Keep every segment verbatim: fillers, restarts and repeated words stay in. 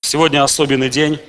Сегодня особенный день,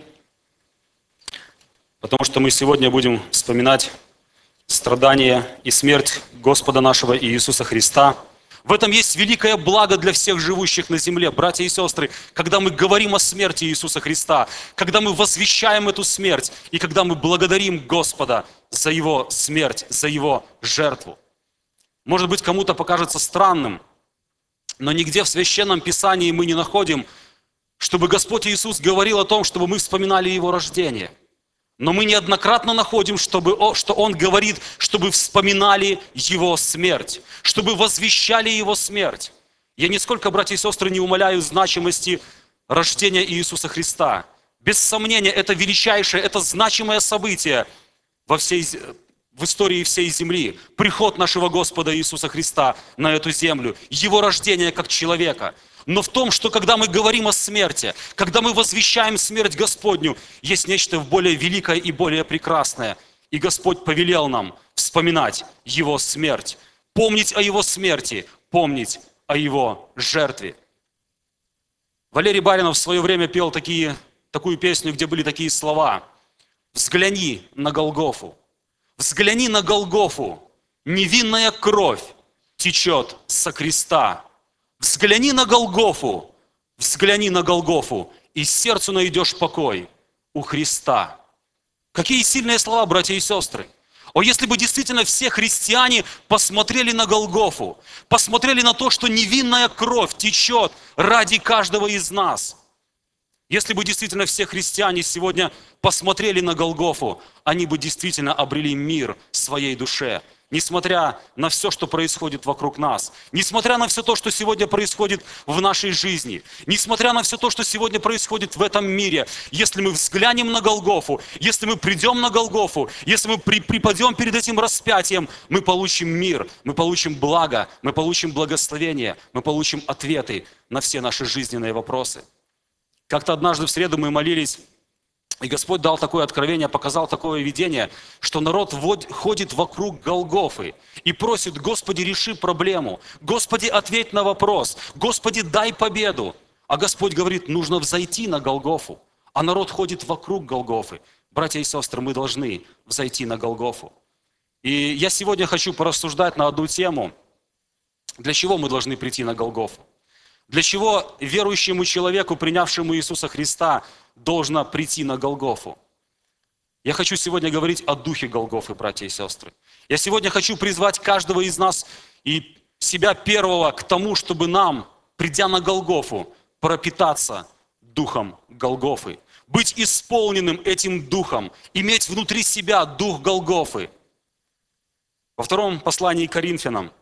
потому что мы сегодня будем вспоминать страдания и смерть Господа нашего Иисуса Христа. В этом есть великое благо для всех живущих на земле, братья и сестры, когда мы говорим о смерти Иисуса Христа, когда мы возвещаем эту смерть и когда мы благодарим Господа за Его смерть, за Его жертву. Может быть, кому-то покажется странным, но нигде в Священном Писании мы не находим, чтобы Господь Иисус говорил о том, чтобы мы вспоминали Его рождение. Но мы неоднократно находим, чтобы, что Он говорит, чтобы вспоминали Его смерть, чтобы возвещали Его смерть. Я нисколько, братья и сестры, не умаляю значимости рождения Иисуса Христа. Без сомнения, это величайшее, это значимое событие во всей, в истории всей земли. Приход нашего Господа Иисуса Христа на эту землю, Его рождение как человека. Но в том, что когда мы говорим о смерти, когда мы возвещаем смерть Господню, есть нечто более великое и более прекрасное. И Господь повелел нам вспоминать Его смерть, помнить о Его смерти, помнить о Его жертве. Валерий Баринов в свое время пел такие, такую песню, где были такие слова: «Взгляни на Голгофу, взгляни на Голгофу, невинная кровь течет со креста». Взгляни на Голгофу, взгляни на Голгофу, и сердцу найдешь покой у Христа. Какие сильные слова, братья и сестры. О, если бы действительно все христиане посмотрели на Голгофу, посмотрели на то, что невинная кровь течет ради каждого из нас. Если бы действительно все христиане сегодня посмотрели на Голгофу, они бы действительно обрели мир своей душе. Несмотря на все, что происходит вокруг нас, несмотря на все то, что сегодня происходит в нашей жизни, несмотря на все то, что сегодня происходит в этом мире, если мы взглянем на Голгофу, если мы придем на Голгофу, если мы при, припадем перед этим распятием, мы получим мир, мы получим благо, мы получим благословение, мы получим ответы на все наши жизненные вопросы. Как-то однажды в среду мы молились, и Господь дал такое откровение, показал такое видение, что народ ходит вокруг Голгофы и просит: Господи, реши проблему, Господи, ответь на вопрос, Господи, дай победу. А Господь говорит: нужно взойти на Голгофу. А народ ходит вокруг Голгофы. Братья и сестры, мы должны взойти на Голгофу. И я сегодня хочу порассуждать на одну тему. Для чего мы должны прийти на Голгофу? Для чего верующему человеку, принявшему Иисуса Христа, должно прийти на Голгофу? Я хочу сегодня говорить о духе Голгофы, братья и сестры. Я сегодня хочу призвать каждого из нас и себя первого к тому, чтобы нам, придя на Голгофу, пропитаться духом Голгофы, быть исполненным этим духом, иметь внутри себя дух Голгофы. Во втором послании к Коринфянам,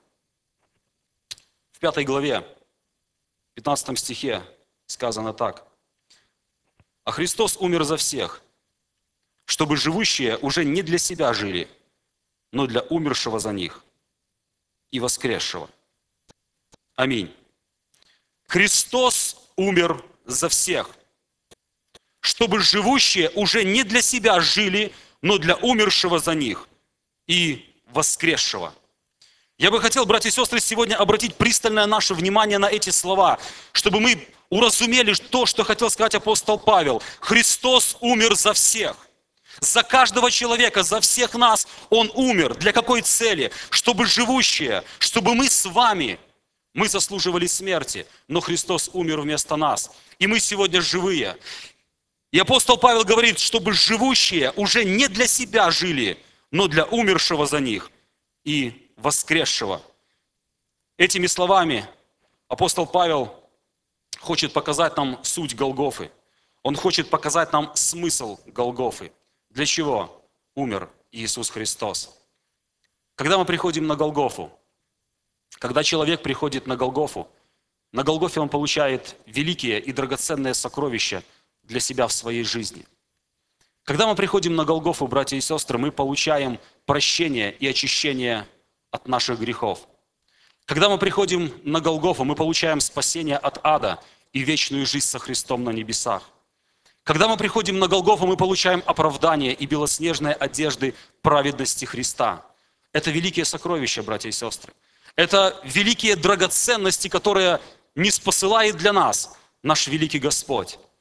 в пятой главе, в пятнадцатом стихе сказано так: «А Христос умер за всех, чтобы живущие уже не для себя жили, но для умершего за них и воскресшего». Аминь. Христос умер за всех, чтобы живущие уже не для себя жили, но для умершего за них и воскресшего. Я бы хотел, братья и сестры, сегодня обратить пристальное наше внимание на эти слова, чтобы мы уразумели то, что хотел сказать апостол Павел. Христос умер за всех. За каждого человека, за всех нас Он умер. Для какой цели? Чтобы живущие, чтобы мы с вами, мы заслуживали смерти, но Христос умер вместо нас. И мы сегодня живые. И апостол Павел говорит, чтобы живущие уже не для себя жили, но для умершего за них и воскресшего. Этими словами апостол Павел хочет показать нам суть Голгофы. Он хочет показать нам смысл Голгофы. Для чего умер Иисус Христос? Когда мы приходим на Голгофу, когда человек приходит на Голгофу, на Голгофе он получает великие и драгоценные сокровища для себя в своей жизни. Когда мы приходим на Голгофу, братья и сестры, мы получаем прощение и очищение от наших грехов. Когда мы приходим на Голгофу, мы получаем спасение от ада и вечную жизнь со Христом на небесах. Когда мы приходим на Голгофу, мы получаем оправдание и белоснежные одежды праведности Христа. Это великие сокровища, братья и сестры. Это великие драгоценности, которые ниспосылает для нас наш великий Господь.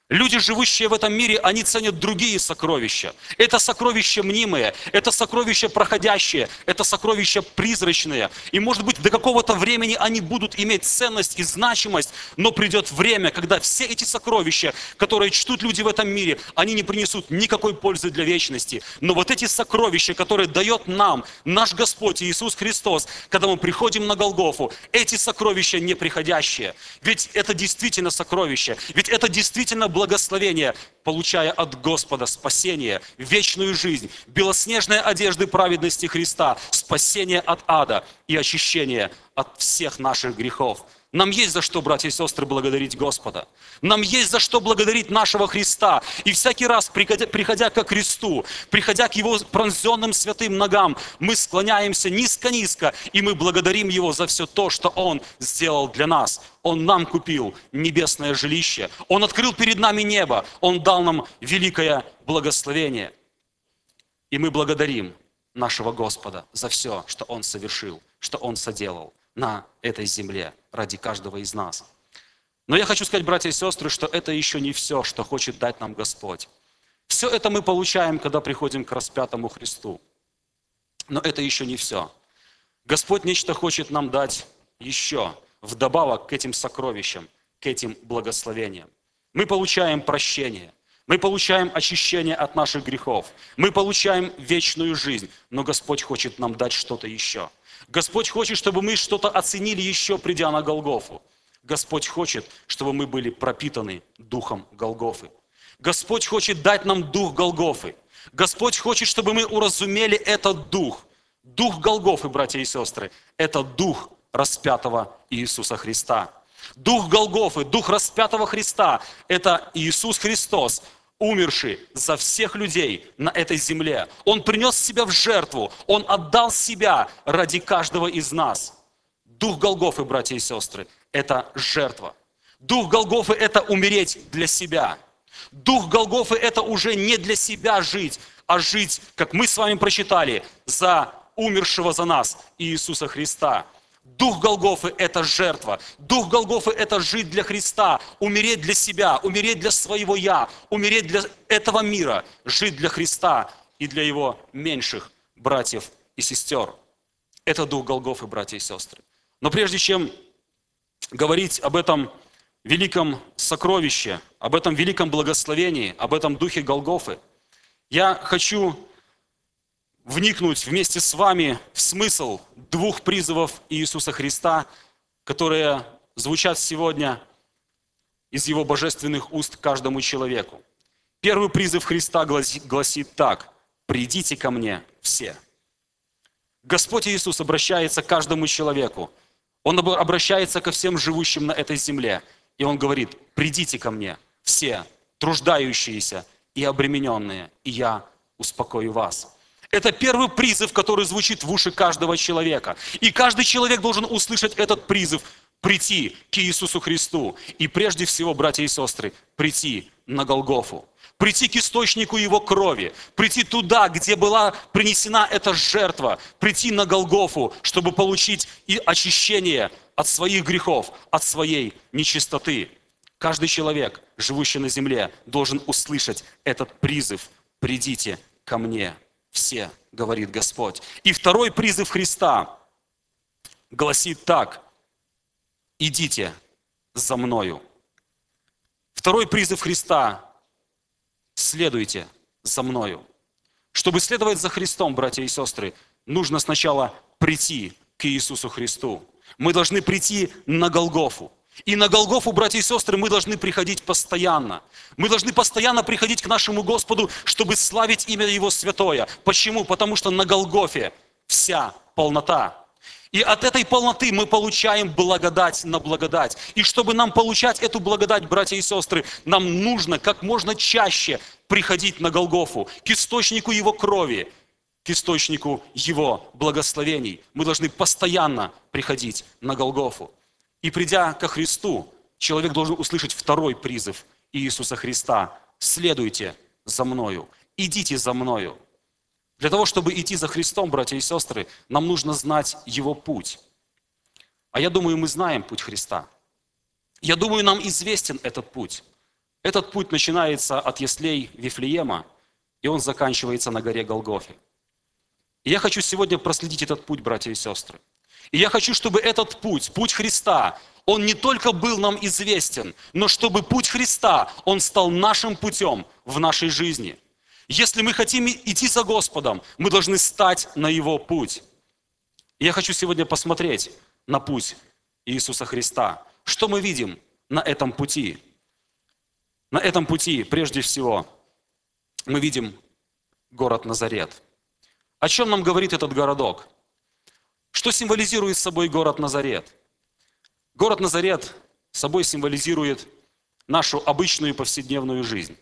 Люди, живущие в этом мире, они ценят другие сокровища. Это сокровища мнимые, это сокровища проходящие, это сокровища призрачные. И, может быть, до какого-то времени они будут иметь ценность и значимость, но придет время, когда все эти сокровища, которые чтут люди в этом мире, они не принесут никакой пользы для вечности. Но вот эти сокровища, которые дает нам наш Господь Иисус Христос, когда мы приходим на Голгофу, эти сокровища неприходящие. Ведь это действительно сокровища, ведь это действительно благословение, получая от Господа спасение, вечную жизнь, белоснежные одежды праведности Христа, спасение от ада и очищение от всех наших грехов. Нам есть за что, братья и сестры, благодарить Господа. Нам есть за что благодарить нашего Христа. И всякий раз, приходя, приходя ко кресту, приходя к Его пронзенным святым ногам, мы склоняемся низко-низко, и мы благодарим Его за все то, что Он сделал для нас. Он нам купил небесное жилище. Он открыл перед нами небо. Он дал нам великое благословение. И мы благодарим нашего Господа за все, что Он совершил, что Он соделал на этой земле ради каждого из нас. Но я хочу сказать, братья и сестры, что это еще не все, что хочет дать нам Господь. Все это мы получаем, когда приходим к распятому Христу. Но это еще не все. Господь нечто хочет нам дать еще, вдобавок к этим сокровищам, к этим благословениям. Мы получаем прощение, мы получаем очищение от наших грехов, мы получаем вечную жизнь, но Господь хочет нам дать что-то еще. Господь хочет, чтобы мы что-то оценили еще, придя на Голгофу. Господь хочет, чтобы мы были пропитаны духом Голгофы. Господь хочет дать нам дух Голгофы. Господь хочет, чтобы мы уразумели этот дух. Дух Голгофы, братья и сестры, это дух распятого Иисуса Христа. Дух Голгофы, дух распятого Христа, это Иисус Христос, умерший за всех людей на этой земле. Он принес себя в жертву, Он отдал себя ради каждого из нас. Дух Голгофы, братья и сестры, это жертва. Дух Голгофы – это умереть для себя. Дух Голгофы – это уже не для себя жить, а жить, как мы с вами прочитали, за умершего за нас Иисуса Христа. Дух Голгофы – это жертва. Дух Голгофы – это жить для Христа, умереть для себя, умереть для своего «я», умереть для этого мира, жить для Христа и для Его меньших братьев и сестер. Это дух Голгофы, братья и сестры. Но прежде чем говорить об этом великом сокровище, об этом великом благословении, об этом духе Голгофы, я хочу вникнуть вместе с вами в смысл двух призывов Иисуса Христа, которые звучат сегодня из Его божественных уст каждому человеку. Первый призыв Христа гласит, гласит так: «Придите ко мне все». Господь Иисус обращается к каждому человеку. Он обращается ко всем живущим на этой земле. И Он говорит: «Придите ко мне все, труждающиеся и обремененные, и я успокою вас». Это первый призыв, который звучит в уши каждого человека. И каждый человек должен услышать этот призыв: прийти к Иисусу Христу. И прежде всего, братья и сестры, прийти на Голгофу. Прийти к источнику Его крови. Прийти туда, где была принесена эта жертва. Прийти на Голгофу, чтобы получить и очищение от своих грехов, от своей нечистоты. Каждый человек, живущий на земле, должен услышать этот призыв: «Придите ко мне все», говорит Господь. И второй призыв Христа гласит так: «Идите за мною». Второй призыв Христа: «Следуйте за мною». Чтобы следовать за Христом, братья и сестры, нужно сначала прийти к Иисусу Христу. Мы должны прийти на Голгофу. И на Голгофу, братья и сестры, мы должны приходить постоянно. Мы должны постоянно приходить к нашему Господу, чтобы славить имя Его святое. Почему? Потому что на Голгофе вся полнота. И от этой полноты мы получаем благодать на благодать. И чтобы нам получать эту благодать, братья и сестры, нам нужно как можно чаще приходить на Голгофу, к источнику Его крови, к источнику Его благословений. Мы должны постоянно приходить на Голгофу. И придя ко Христу, человек должен услышать второй призыв Иисуса Христа: «Следуйте за мною, идите за мною». Для того, чтобы идти за Христом, братья и сестры, нам нужно знать Его путь. А я думаю, мы знаем путь Христа. Я думаю, нам известен этот путь. Этот путь начинается от яслей Вифлеема, и он заканчивается на горе Голгофе. И я хочу сегодня проследить этот путь, братья и сестры. И я хочу, чтобы этот путь, путь Христа, он не только был нам известен, но чтобы путь Христа, он стал нашим путем в нашей жизни. Если мы хотим идти за Господом, мы должны стать на Его путь. И я хочу сегодня посмотреть на путь Иисуса Христа. Что мы видим на этом пути? На этом пути, прежде всего, мы видим город Назарет. О чем нам говорит этот городок? Что символизирует собой город Назарет? Город Назарет собой символизирует нашу обычную повседневную жизнь,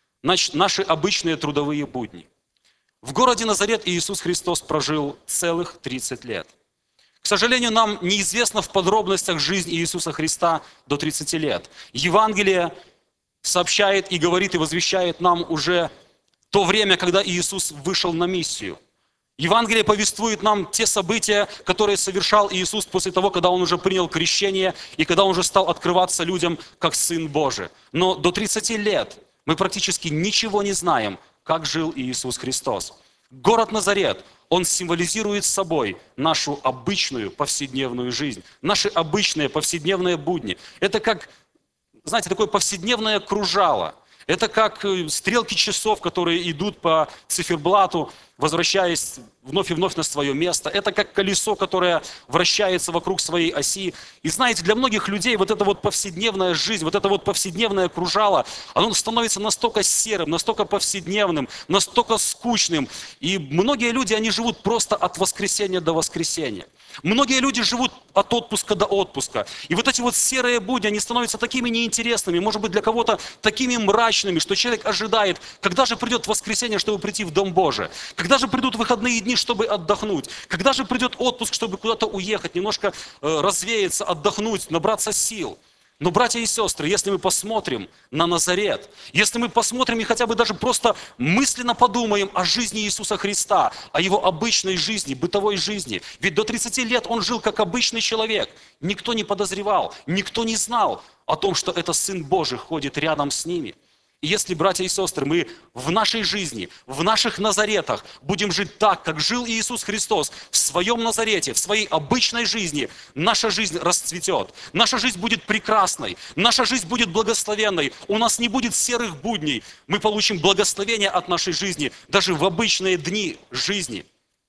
наши обычные трудовые будни. В городе Назарет Иисус Христос прожил целых тридцать лет. К сожалению, нам неизвестно в подробностях жизнь Иисуса Христа до тридцати лет. Евангелие сообщает и говорит и возвещает нам уже то время, когда Иисус вышел на миссию. Евангелие повествует нам те события, которые совершал Иисус после того, когда Он уже принял крещение и когда Он уже стал открываться людям как Сын Божий. Но до тридцати лет мы практически ничего не знаем, как жил Иисус Христос. Город Назарет, он символизирует собой нашу обычную повседневную жизнь, наши обычные повседневные будни. Это как, знаете, такое повседневное кружало. Это как стрелки часов, которые идут по циферблату, возвращаясь вновь и вновь на свое место. Это как колесо, которое вращается вокруг своей оси. И знаете, для многих людей вот эта вот повседневная жизнь, вот это вот повседневное кружало, оно становится настолько серым, настолько повседневным, настолько скучным. И многие люди, они живут просто от воскресенья до воскресенья. Многие люди живут от отпуска до отпуска. И вот эти вот серые будни, они становятся такими неинтересными, может быть, для кого-то такими мрачными, что человек ожидает, когда же придет воскресенье, чтобы прийти в Дом Божий. Когда же придут выходные дни, чтобы отдохнуть? Когда же придет отпуск, чтобы куда-то уехать, немножко э, развеяться, отдохнуть, набраться сил? Но, братья и сестры, если мы посмотрим на Назарет, если мы посмотрим и хотя бы даже просто мысленно подумаем о жизни Иисуса Христа, о Его обычной жизни, бытовой жизни, ведь до тридцати лет Он жил как обычный человек. Никто не подозревал, никто не знал о том, что это Сын Божий ходит рядом с ними. И если, братья и сестры, мы в нашей жизни, в наших Назаретах будем жить так, как жил Иисус Христос в своем Назарете, в своей обычной жизни, наша жизнь расцветет, наша жизнь будет прекрасной, наша жизнь будет благословенной, у нас не будет серых будней, мы получим благословение от нашей жизни даже в обычные дни жизни.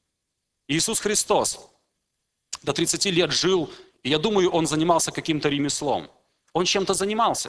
Иисус Христос до тридцати лет жил, и я думаю, Он занимался каким-то ремеслом. Он чем-то занимался.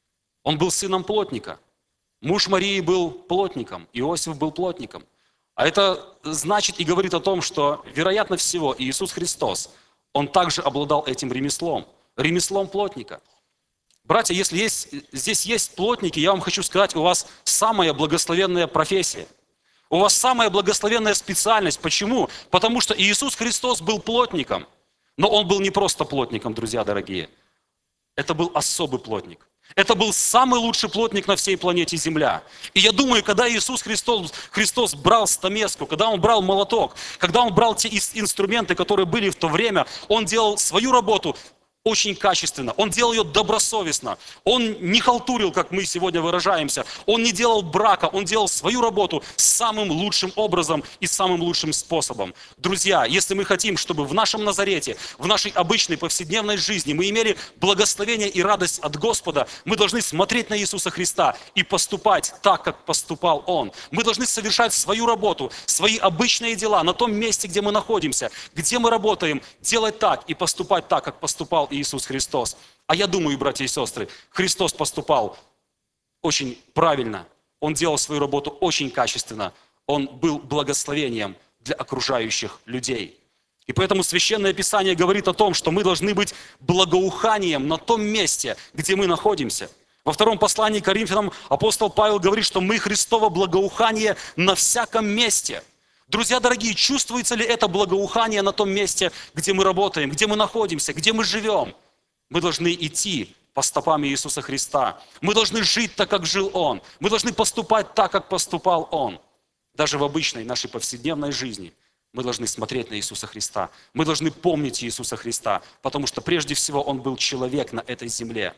Он был сыном плотника. Муж Марии был плотником, Иосиф был плотником. А это значит и говорит о том, что, вероятно всего, Иисус Христос, Он также обладал этим ремеслом, ремеслом плотника. Братья, если есть, здесь есть плотники, я вам хочу сказать, у вас самая благословенная профессия. У вас самая благословенная специальность. Почему? Потому что Иисус Христос был плотником. Но Он был не просто плотником, друзья дорогие. Это был особый плотник. Это был самый лучший плотник на всей планете Земля. И я думаю, когда Иисус Христос, Христос брал стамеску, когда Он брал молоток, когда Он брал те инструменты, которые были в то время, Он делал свою работу очень качественно, Он делал ее добросовестно, Он не халтурил, как мы сегодня выражаемся, Он не делал брака, Он делал свою работу самым лучшим образом и самым лучшим способом. Друзья, если мы хотим, чтобы в нашем Назарете, в нашей обычной повседневной жизни мы имели благословение и радость от Господа, мы должны смотреть на Иисуса Христа и поступать так, как поступал Он. Мы должны совершать свою работу, свои обычные дела на том месте, где мы находимся, где мы работаем, делать так и поступать так, как поступал Иисус Христос. А я думаю, братья и сестры, Христос поступал очень правильно. Он делал свою работу очень качественно. Он был благословением для окружающих людей. И поэтому Священное Писание говорит о том, что мы должны быть благоуханием на том месте, где мы находимся. Во втором послании к Коринфянам апостол Павел говорит, что мы Христово благоухание на всяком месте. Друзья дорогие, чувствуется ли это благоухание на том месте, где мы работаем, где мы находимся, где мы живем? Мы должны идти по стопам Иисуса Христа. Мы должны жить так, как жил Он. Мы должны поступать так, как поступал Он. Даже в обычной нашей повседневной жизни мы должны смотреть на Иисуса Христа. Мы должны помнить Иисуса Христа, потому что прежде всего Он был человек на этой земле.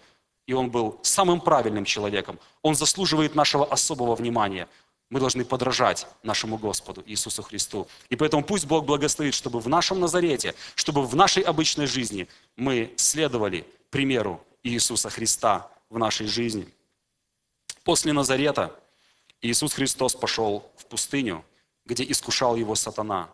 и он был самым правильным человеком. Он заслуживает нашего особого внимания. Мы должны подражать нашему Господу Иисусу Христу. И поэтому пусть Бог благословит, чтобы в нашем Назарете, чтобы в нашей обычной жизни мы следовали примеру Иисуса Христа в нашей жизни. После Назарета Иисус Христос пошел в пустыню, где искушал его сатана.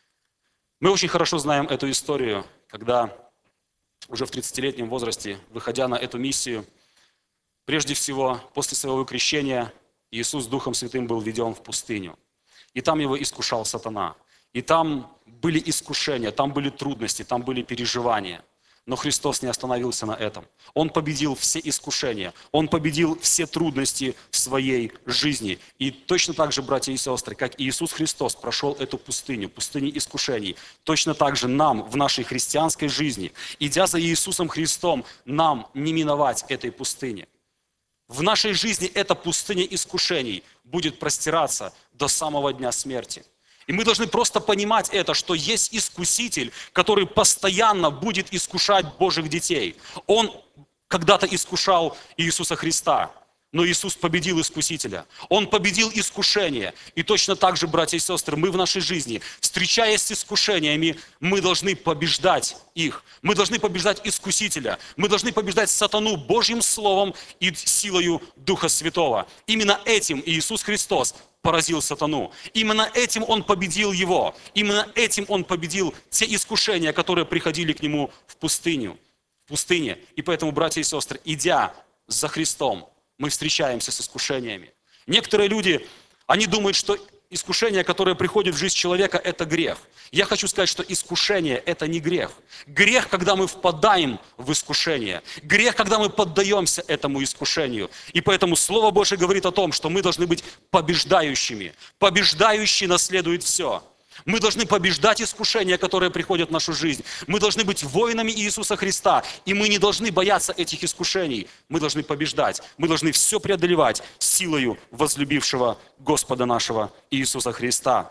Мы очень хорошо знаем эту историю, когда уже в тридцатилетнем возрасте, выходя на эту миссию, прежде всего, после своего крещения, Иисус Духом Святым был введен в пустыню. И там его искушал сатана. И там были искушения, там были трудности, там были переживания. Но Христос не остановился на этом. Он победил все искушения, Он победил все трудности в своей жизни. И точно так же, братья и сестры, как Иисус Христос прошел эту пустыню, пустыню искушений, точно так же нам в нашей христианской жизни, идя за Иисусом Христом, нам не миновать этой пустыни. В нашей жизни эта пустыня искушений будет простираться до самого дня смерти. И мы должны просто понимать это, что есть искуситель, который постоянно будет искушать Божьих детей. Он когда-то искушал Иисуса Христа, но Иисус победил искусителя. Он победил искушение. И точно так же, братья и сестры, мы в нашей жизни, встречаясь с искушениями, мы должны побеждать их. Мы должны побеждать искусителя. Мы должны побеждать сатану Божьим Словом и силою Духа Святого. Именно этим Иисус Христос поразил сатану. Именно этим Он победил его. Именно этим Он победил те искушения, которые приходили к Нему в пустыню. В пустыне. И поэтому, братья и сестры, идя за Христом, мы встречаемся с искушениями. Некоторые люди, они думают, что искушение, которое приходит в жизнь человека, это грех. Я хочу сказать, что искушение – это не грех. Грех, когда мы впадаем в искушение. Грех, когда мы поддаемся этому искушению. И поэтому Слово Божие говорит о том, что мы должны быть побеждающими. Побеждающий наследует все. Мы должны побеждать искушения, которые приходят в нашу жизнь. Мы должны быть воинами Иисуса Христа. И мы не должны бояться этих искушений. Мы должны побеждать. Мы должны все преодолевать силою возлюбившего Господа нашего Иисуса Христа.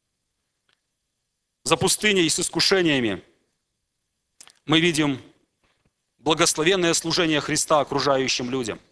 За пустыней с искушениями мы видим благословенное служение Христа окружающим людям.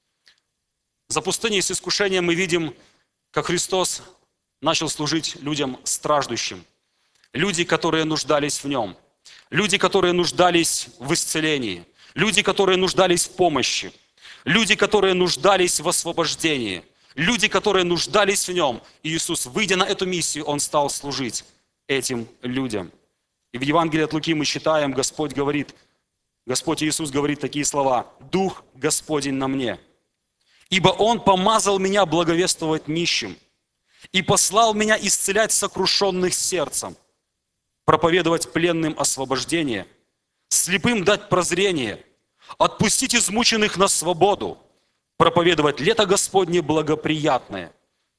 За пустыней с искушением мы видим, как Христос начал служить людям страждущим. Люди, которые нуждались в Нем. Люди, которые нуждались в исцелении. Люди, которые нуждались в помощи. Люди, которые нуждались в освобождении. Люди, которые нуждались в Нем. И Иисус, выйдя на эту миссию, Он стал служить этим людям. И в Евангелии от Луки мы читаем, Господь говорит, Господь Иисус говорит такие слова: «Дух Господень на мне, ибо Он помазал меня благовествовать нищим, и послал меня исцелять сокрушенных сердцем, проповедовать пленным освобождение, слепым дать прозрение, отпустить измученных на свободу, проповедовать лето Господне благоприятное».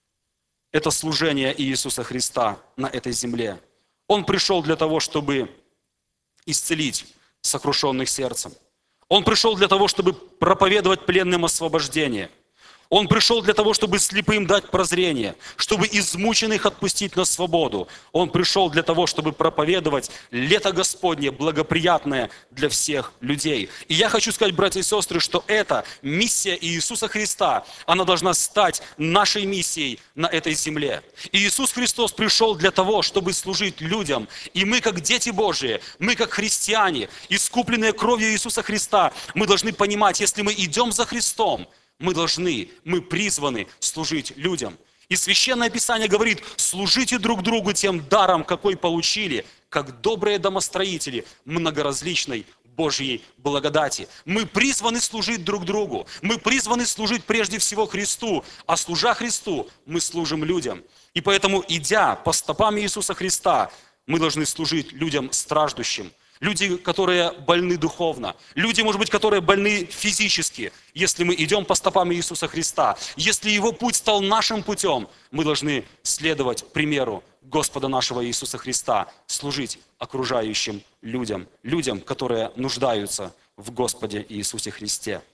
Это служение Иисуса Христа на этой земле. Он пришел для того, чтобы исцелить сокрушенных сердцем. Он пришел для того, чтобы проповедовать пленным освобождение. Он пришел для того, чтобы слепым дать прозрение, чтобы измученных отпустить на свободу. Он пришел для того, чтобы проповедовать лето Господне, благоприятное для всех людей. И я хочу сказать, братья и сестры, что эта миссия Иисуса Христа, она должна стать нашей миссией на этой земле. И Иисус Христос пришел для того, чтобы служить людям. И мы, как дети Божии, мы, как христиане, искупленные кровью Иисуса Христа, мы должны понимать, если мы идем за Христом, мы должны, мы призваны служить людям. И Священное Писание говорит: служите друг другу тем даром, какой получили, как добрые домостроители многоразличной Божьей благодати. Мы призваны служить друг другу. Мы призваны служить прежде всего Христу. А служа Христу, мы служим людям. И поэтому, идя по стопам Иисуса Христа, мы должны служить людям страждущим. Люди, которые больны духовно. Люди, может быть, которые больны физически. Если мы идем по стопам Иисуса Христа, если Его путь стал нашим путем, мы должны следовать примеру Господа нашего Иисуса Христа, служить окружающим людям, людям, которые нуждаются в Господе Иисусе Христе.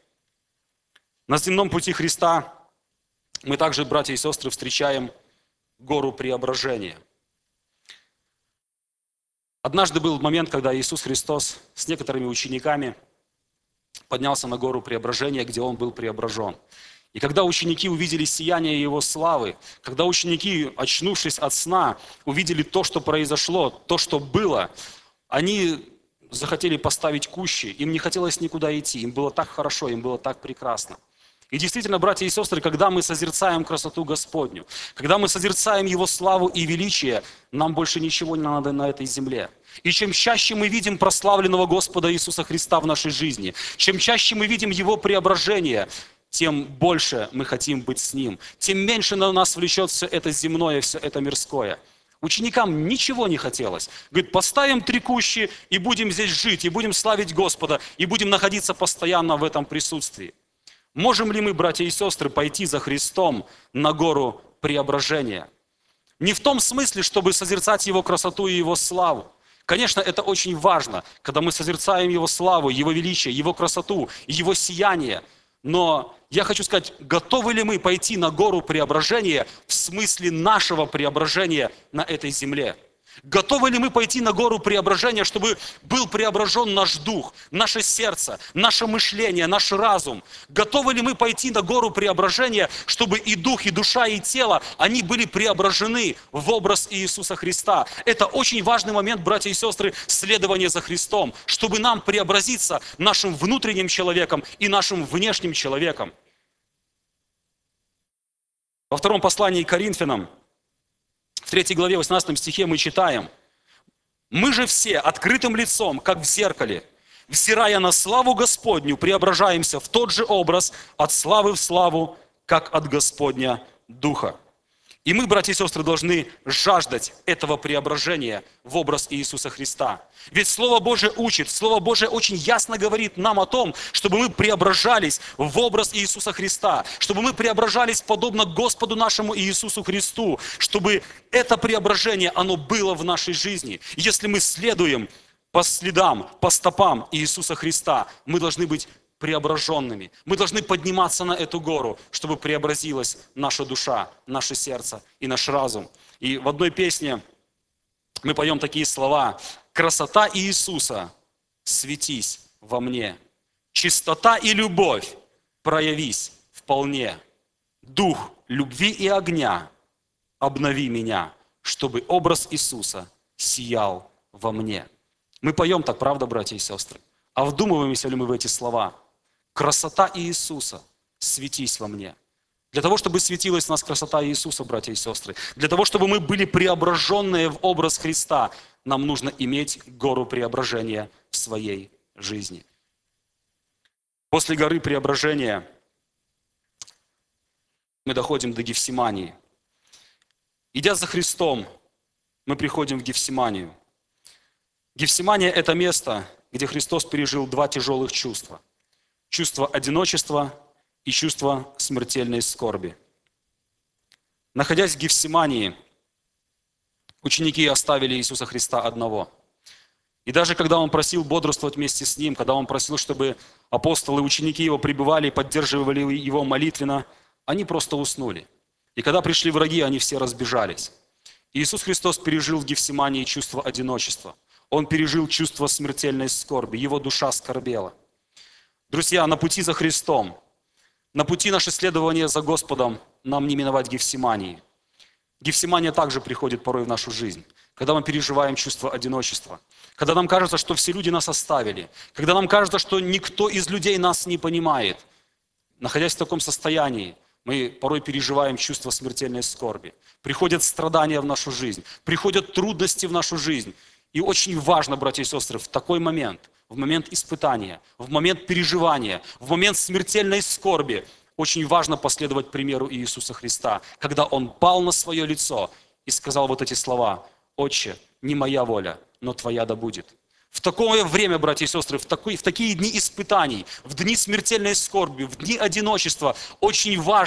На земном пути Христа мы также, братья и сестры, встречаем гору преображения. Однажды был момент, когда Иисус Христос с некоторыми учениками поднялся на гору преображения, где он был преображен. И когда ученики увидели сияние его славы, когда ученики, очнувшись от сна, увидели то, что произошло, то, что было, они захотели поставить кущи, им не хотелось никуда идти, им было так хорошо, им было так прекрасно. И действительно, братья и сестры, когда мы созерцаем красоту Господню, когда мы созерцаем Его славу и величие, нам больше ничего не надо на этой земле. И чем чаще мы видим прославленного Господа Иисуса Христа в нашей жизни, чем чаще мы видим Его преображение, тем больше мы хотим быть с Ним, тем меньше на нас влечет все это земное, все это мирское. Ученикам ничего не хотелось. Говорит, поставим три кущи и будем здесь жить, и будем славить Господа, и будем находиться постоянно в этом присутствии. Можем ли мы, братья и сестры, пойти за Христом на гору преображения? Не в том смысле, чтобы созерцать Его красоту и Его славу. Конечно, это очень важно, когда мы созерцаем Его славу, Его величие, Его красоту, Его сияние. Но я хочу сказать, готовы ли мы пойти на гору преображения в смысле нашего преображения на этой земле? Готовы ли мы пойти на гору преображения, чтобы был преображен наш дух, наше сердце, наше мышление, наш разум? Готовы ли мы пойти на гору преображения, чтобы и дух, и душа, и тело, они были преображены в образ Иисуса Христа? Это очень важный момент, братья и сестры, следования за Христом, чтобы нам преобразиться нашим внутренним человеком и нашим внешним человеком. Во втором послании к Коринфянам, в третьей главе, восемнадцатом стихе мы читаем: «Мы же все открытым лицом, как в зеркале, взирая на славу Господню, преображаемся в тот же образ от славы в славу, как от Господня Духа». И мы, братья и сестры, должны жаждать этого преображения в образ Иисуса Христа. Ведь Слово Божие учит, Слово Божие очень ясно говорит нам о том, чтобы мы преображались в образ Иисуса Христа, чтобы мы преображались подобно Господу нашему Иисусу Христу, чтобы это преображение, оно было в нашей жизни. Если мы следуем по следам, по стопам Иисуса Христа, мы должны быть преображенными. Мы должны подниматься на эту гору, чтобы преобразилась наша душа, наше сердце и наш разум. И в одной песне мы поем такие слова: «Красота Иисуса, светись во мне, чистота и любовь, проявись вполне, дух любви и огня, обнови меня, чтобы образ Иисуса сиял во мне». Мы поем так, правда, братья и сестры? А вдумываемся ли мы в эти слова? Красота Иисуса, светись во мне. Для того, чтобы светилась в нас красота Иисуса, братья и сестры, для того, чтобы мы были преображенные в образ Христа, нам нужно иметь гору преображения в своей жизни. После горы преображения мы доходим до Гефсимании. Идя за Христом, мы приходим в Гефсиманию. Гефсимания – это место, где Христос пережил два тяжелых чувства. Чувство одиночества и чувство смертельной скорби. Находясь в Гефсимании, ученики оставили Иисуса Христа одного. И даже когда Он просил бодрствовать вместе с Ним, когда Он просил, чтобы апостолы, ученики Его пребывали и поддерживали Его молитвенно, они просто уснули. И когда пришли враги, они все разбежались. И Иисус Христос пережил в Гефсимании чувство одиночества. Он пережил чувство смертельной скорби. Его душа скорбела. Друзья, на пути за Христом, на пути наше следование за Господом нам не миновать Гефсимании. Гефсимания также приходит порой в нашу жизнь, когда мы переживаем чувство одиночества, когда нам кажется, что все люди нас оставили, когда нам кажется, что никто из людей нас не понимает. Находясь в таком состоянии, мы порой переживаем чувство смертельной скорби. Приходят страдания в нашу жизнь, приходят трудности в нашу жизнь. И очень важно, братья и сестры, в такой момент, в момент испытания, в момент переживания, в момент смертельной скорби, очень важно последовать примеру Иисуса Христа, когда Он пал на свое лицо и сказал вот эти слова: «Отче, не моя воля, но Твоя да будет». В такое время, братья и сестры, в, такой, в такие дни испытаний, в дни смертельной скорби, в дни одиночества, очень важно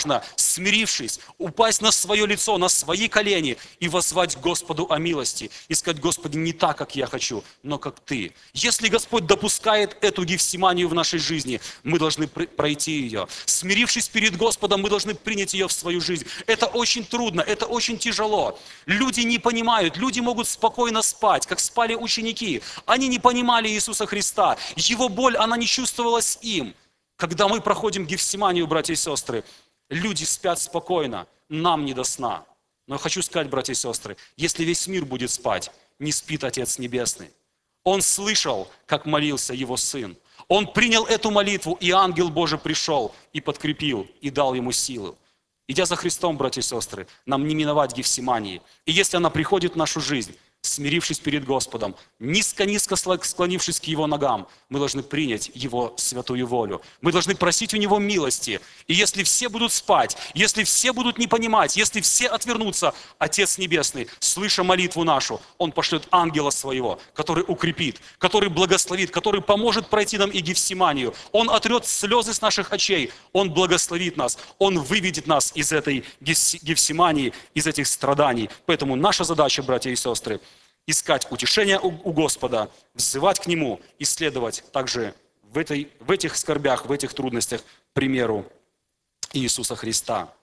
смирившись, упасть на свое лицо, на свои колени и воззвать Господу о милости. И сказать: Господи, не так, как я хочу, но как Ты. Если Господь допускает эту Гефсиманию в нашей жизни, мы должны пройти ее. Смирившись перед Господом, мы должны принять ее в свою жизнь. Это очень трудно, это очень тяжело. Люди не понимают, люди могут спокойно спать, как спали ученики. Они не понимали Иисуса Христа. Его боль, она не чувствовалась им. Когда мы проходим Гефсиманию, братья и сестры, люди спят спокойно, нам не до сна. Но я хочу сказать, братья и сестры, если весь мир будет спать, не спит Отец Небесный. Он слышал, как молился Его Сын. Он принял эту молитву, и ангел Божий пришел и подкрепил, и дал ему силу. Идя за Христом, братья и сестры, нам не миновать Гефсимании. И если она приходит в нашу жизнь, смирившись перед Господом, низко-низко склонившись к Его ногам, мы должны принять Его святую волю. Мы должны просить у Него милости. И если все будут спать, если все будут не понимать, если все отвернутся, Отец Небесный, слыша молитву нашу, Он пошлет ангела Своего, который укрепит, который благословит, который поможет пройти нам и Гефсиманию. Он отрет слезы с наших очей, Он благословит нас, Он выведет нас из этой Гефсимании, из этих страданий. Поэтому наша задача, братья и сестры, искать утешение у Господа, взывать к Нему и следовать также в, этой, в этих скорбях, в этих трудностях примеру Иисуса Христа.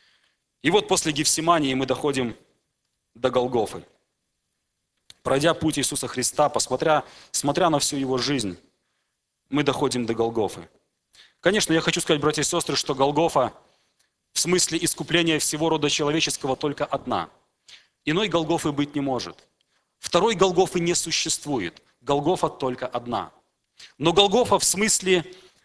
И вот после Гефсимании мы доходим до Голгофы. Пройдя путь Иисуса Христа, посмотря, смотря на всю Его жизнь, мы доходим до Голгофы. Конечно, я хочу сказать, братья и сестры, что Голгофа в смысле искупления всего рода человеческого только одна. Иной Голгофы быть не может. Второй Голгофы не существует. Голгофа только одна. Но Голгофа в смысле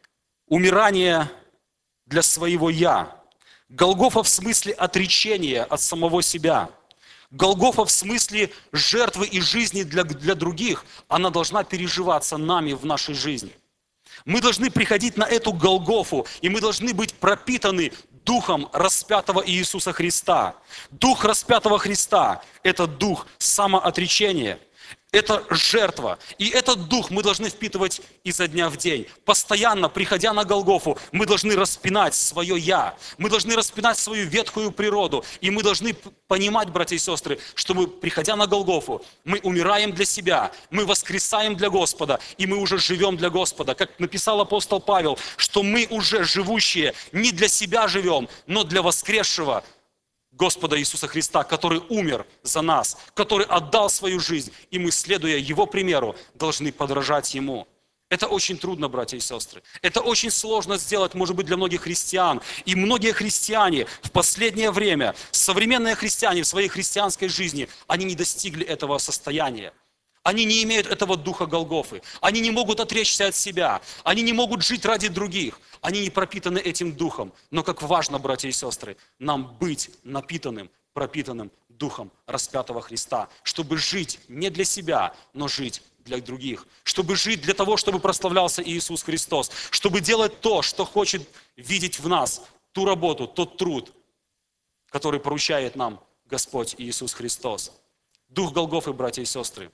умирания для своего «я». Голгофа в смысле отречения от самого себя. Голгофа в смысле жертвы и жизни для, для других. Она должна переживаться нами в нашей жизни. Мы должны приходить на эту Голгофу, и мы должны быть пропитаны Духом распятого Иисуса Христа. Дух распятого Христа – это дух самоотречения, это жертва. И этот дух мы должны впитывать изо дня в день. Постоянно, приходя на Голгофу, мы должны распинать свое «я». Мы должны распинать свою ветхую природу. И мы должны понимать, братья и сестры, что мы, приходя на Голгофу, мы умираем для себя, мы воскресаем для Господа, и мы уже живем для Господа. Как написал апостол Павел, что мы уже живущие не для себя живем, но для воскресшего Господа Иисуса Христа, который умер за нас, который отдал свою жизнь, и мы, следуя Его примеру, должны подражать Ему. Это очень трудно, братья и сестры. Это очень сложно сделать, может быть, для многих христиан. И многие христиане в последнее время, современные христиане в своей христианской жизни, они не достигли этого состояния. Они не имеют этого духа Голгофы. Они не могут отречься от себя. Они не могут жить ради других. Они не пропитаны этим духом. Но как важно, братья и сестры, нам быть напитанным, пропитанным духом распятого Христа, чтобы жить не для себя, но жить для других. Чтобы жить для того, чтобы прославлялся Иисус Христос. Чтобы делать то, что хочет видеть в нас, ту работу, тот труд, который поручает нам Господь Иисус Христос. Дух Голгофы, братья и сестры,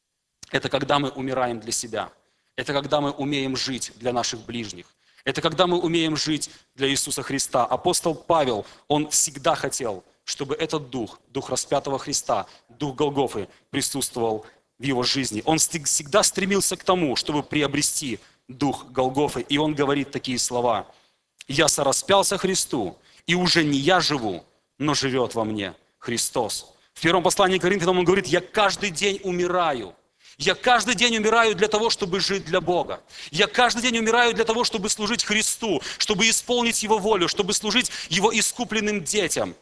это когда мы умираем для себя. Это когда мы умеем жить для наших ближних. Это когда мы умеем жить для Иисуса Христа. Апостол Павел, он всегда хотел, чтобы этот дух, дух распятого Христа, дух Голгофы присутствовал в его жизни. Он всегда стремился к тому, чтобы приобрести дух Голгофы. И он говорит такие слова: «Я сораспялся Христу, и уже не я живу, но живет во мне Христос». В первом послании к Коринфянам он говорит: «Я каждый день умираю». Я каждый день умираю для того, чтобы жить для Бога. Я каждый день умираю для того, чтобы служить Христу, чтобы исполнить Его волю, чтобы служить Его искупленным детям.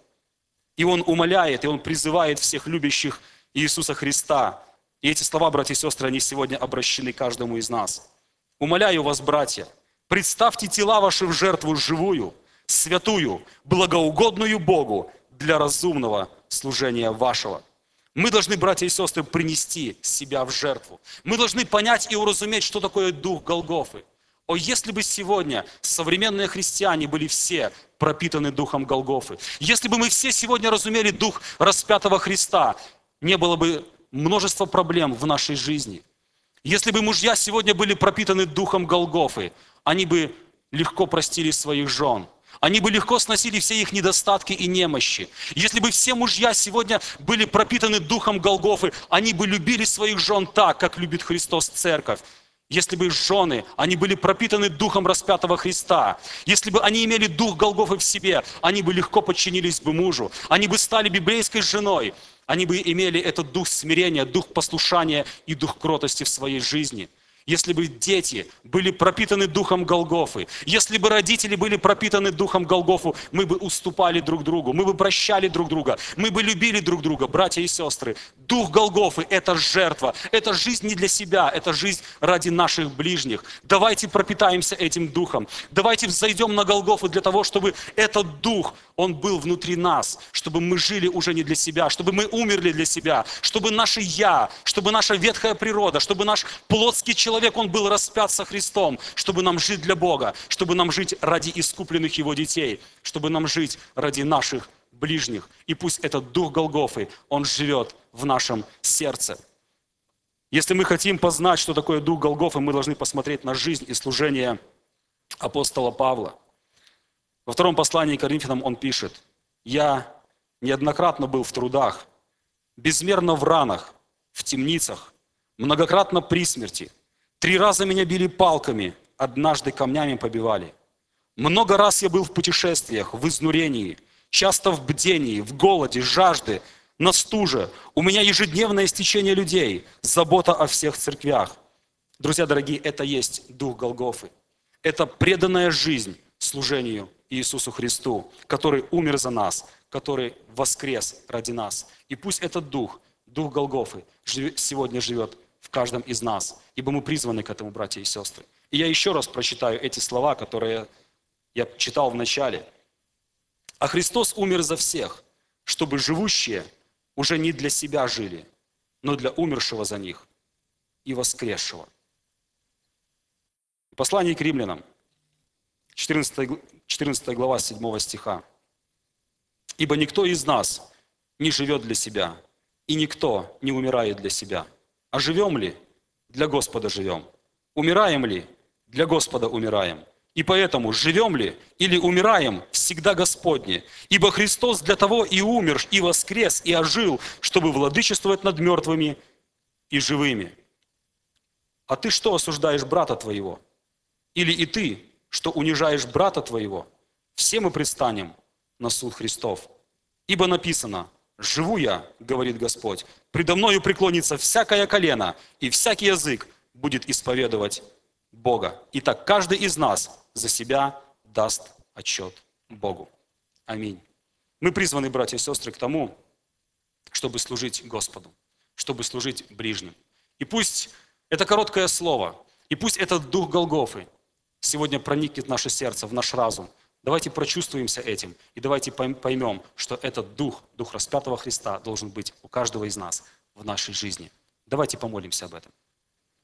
И Он умоляет, и Он призывает всех любящих Иисуса Христа. И эти слова, братья и сестры, они сегодня обращены каждому из нас. Умоляю вас, братья, представьте тела ваши в жертву живую, святую, благоугодную Богу для разумного служения вашего. Мы должны, братья и сестры, принести себя в жертву. Мы должны понять и уразуметь, что такое дух Голгофы. О, если бы сегодня современные христиане были все пропитаны духом Голгофы, если бы мы все сегодня разумели дух распятого Христа, не было бы множества проблем в нашей жизни. Если бы мужья сегодня были пропитаны духом Голгофы, они бы легко простили своих жен. Они бы легко сносили все их недостатки и немощи. Если бы все мужья сегодня были пропитаны духом Голгофы, они бы любили своих жен так, как любит Христос церковь. Если бы жены, они были пропитаны духом распятого Христа. Если бы они имели дух Голгофы в себе, они бы легко подчинились бы мужу. Они бы стали библейской женой. Они бы имели этот дух смирения, дух послушания и дух кротости в своей жизни. Если бы дети были пропитаны духом Голгофы, если бы родители были пропитаны духом Голгофу, мы бы уступали друг другу, мы бы прощали друг друга, мы бы любили друг друга, братья и сестры. Дух Голгофы – это жертва, это жизнь не для себя, это жизнь ради наших ближних. Давайте пропитаемся этим духом, давайте взойдем на Голгофу для того, чтобы этот дух, он был внутри нас, чтобы мы жили уже не для себя, чтобы мы умерли для себя, чтобы наше «я», чтобы наша ветхая природа, чтобы наш плотский человек, Человек, он был распят со Христом, чтобы нам жить для Бога, чтобы нам жить ради искупленных Его детей, чтобы нам жить ради наших ближних. И пусть этот дух Голгофы, он живет в нашем сердце. Если мы хотим познать, что такое дух Голгофы, мы должны посмотреть на жизнь и служение апостола Павла. Во втором послании к Коринфянам он пишет: «Я неоднократно был в трудах, безмерно в ранах, в темницах, многократно при смерти. Три раза меня били палками, однажды камнями побивали. Много раз я был в путешествиях, в изнурении, часто в бдении, в голоде, жажде, на стуже. У меня ежедневное стечение людей, забота о всех церквях». Друзья дорогие, это есть дух Голгофы. Это преданная жизнь служению Иисусу Христу, который умер за нас, который воскрес ради нас. И пусть этот дух, дух Голгофы, сегодня живет в каждом из нас, ибо мы призваны к этому, братья и сестры. И я еще раз прочитаю эти слова, которые я читал в начале. «А Христос умер за всех, чтобы живущие уже не для себя жили, но для умершего за них и воскресшего». Послание к римлянам, четырнадцатая глава, седьмого стиха. «Ибо никто из нас не живет для себя, и никто не умирает для себя. А живем ли? Для Господа живем. Умираем ли? Для Господа умираем. И поэтому живем ли или умираем, всегда Господне. Ибо Христос для того и умер, и воскрес, и ожил, чтобы владычествовать над мертвыми и живыми. А ты что осуждаешь брата твоего? Или и ты, что унижаешь брата твоего? Все мы предстанем на суд Христов. Ибо написано: «Живу я, говорит Господь, предо мною преклонится всякое колено, и всякий язык будет исповедовать Бога». Итак, каждый из нас за себя даст отчет Богу. Аминь. Мы призваны, братья и сестры, к тому, чтобы служить Господу, чтобы служить ближним. И пусть это короткое слово, и пусть этот дух Голгофы сегодня проникнет в наше сердце, в наш разум. Давайте прочувствуемся этим, и давайте поймем, что этот дух, дух распятого Христа должен быть у каждого из нас в нашей жизни. Давайте помолимся об этом.